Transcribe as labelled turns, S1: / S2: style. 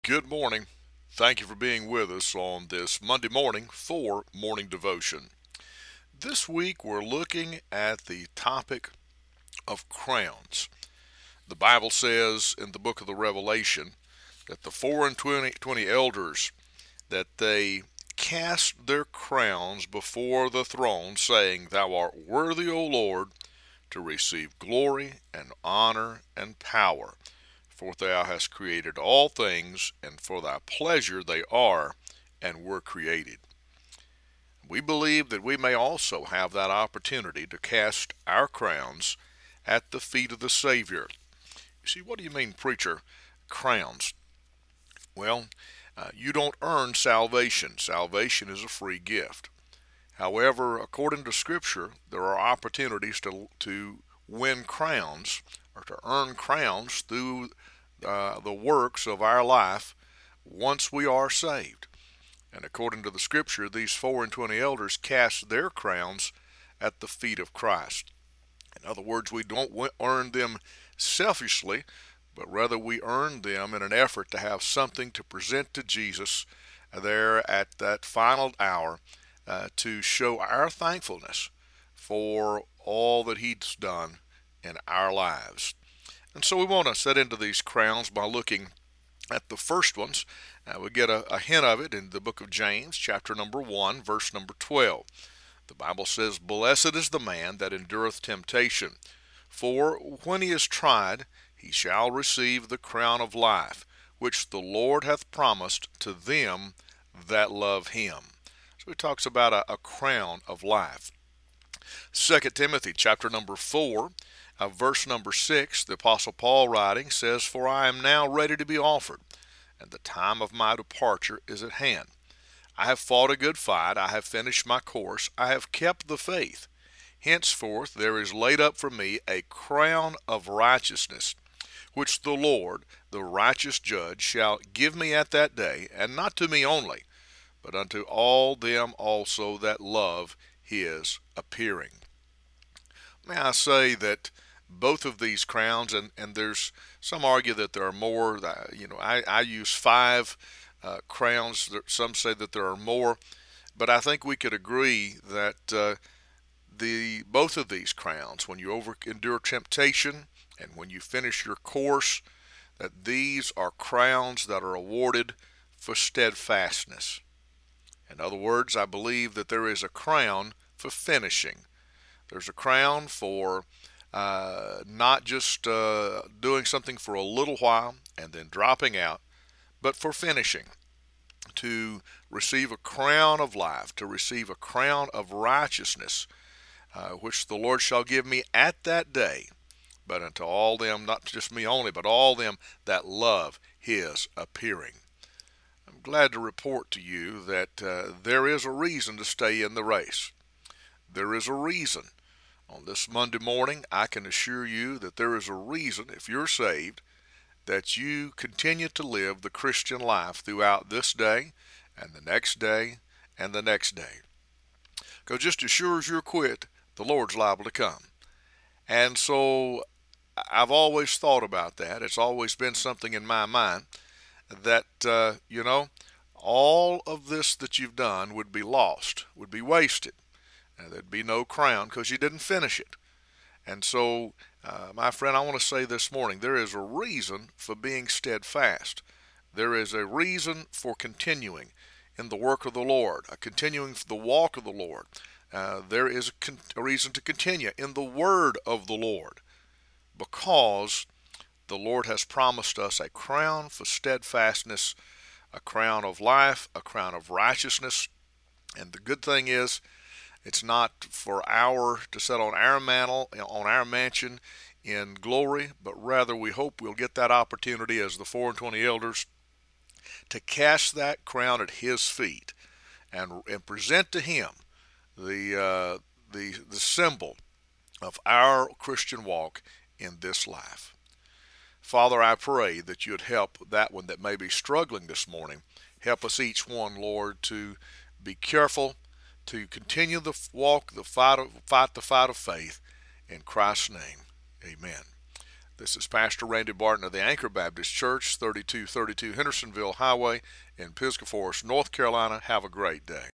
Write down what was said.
S1: Good morning. Thank you for being with us on this Monday morning for Morning Devotion. This week we're looking at the topic of crowns. The Bible says in the book of the Revelation that the 24 elders that they cast their crowns before the throne, saying, "Thou art worthy, O Lord, to receive glory and honor and power. For thou hast created all things, and for thy pleasure they are and were created." We believe that we may also have that opportunity to cast our crowns at the feet of the Savior. You see, what do you mean, preacher? Crowns. Well, you don't earn salvation. Salvation is a free gift. However, according to Scripture, there are opportunities to win crowns or to earn crowns through the works of our life once we are saved. And according to the Scripture, these 24 elders cast their crowns at the feet of Christ. In other words, we don't earn them selfishly, but rather we earn them in an effort to have something to present to Jesus there at that final hour to show our thankfulness for all that He's done in our lives. And so we want to set into these crowns by looking at the first ones. We get a hint of it in the book of James, chapter number 1, verse number 12. The Bible says, "Blessed is the man that endureth temptation, for when he is tried, he shall receive the crown of life, which the Lord hath promised to them that love him." So he talks about a crown of life. 2 Timothy chapter number 4, verse number 6, the Apostle Paul writing says, "For I am now ready to be offered, and the time of my departure is at hand. I have fought a good fight, I have finished my course, I have kept the faith. Henceforth there is laid up for me a crown of righteousness, which the Lord, the righteous judge, shall give me at that day, and not to me only, but unto all them also that love his appearing." May I say that both of these crowns, and there's some argue that there are more. I use five crowns. Some say that there are more, but I think we could agree that the both of these crowns, when you endure temptation and when you finish your course, that these are crowns that are awarded for steadfastness. In other words, I believe that there is a crown for finishing. There's a crown for not just doing something for a little while and then dropping out, but for finishing, to receive a crown of life, to receive a crown of righteousness, which the Lord shall give me at that day, but unto all them, not just me only, but all them that love his appearing. I'm glad to report to you that there is a reason to stay in the race. There is a reason. On this Monday morning, I can assure you that there is a reason, if you're saved, that you continue to live the Christian life throughout this day and the next day and the next day. Because just as sure as you're quit, the Lord's liable to come. And so I've always thought about that. It's always been something in my mind that, all of this that you've done would be lost, would be wasted. There'd be no crown because you didn't finish it. And so, my friend, I want to say this morning, there is a reason for being steadfast. There is a reason for continuing in the work of the Lord, continuing the walk of the Lord. There is a reason to continue in the word of the Lord, because the Lord has promised us a crown for steadfastness, a crown of life, a crown of righteousness. And the good thing is, it's not for to set on our mantle, on our mansion in glory, but rather we hope we'll get that opportunity as the 24 elders to cast that crown at his feet and present to him the symbol of our Christian walk in this life. Father, I pray that you'd help that one that may be struggling this morning. Help us each one, Lord, to be careful, to continue the walk, fight the fight of faith. In Christ's name, amen. This is Pastor Randy Barton of the Anchor Baptist Church, 3232 Hendersonville Highway in Pisgah Forest, North Carolina. Have a great day.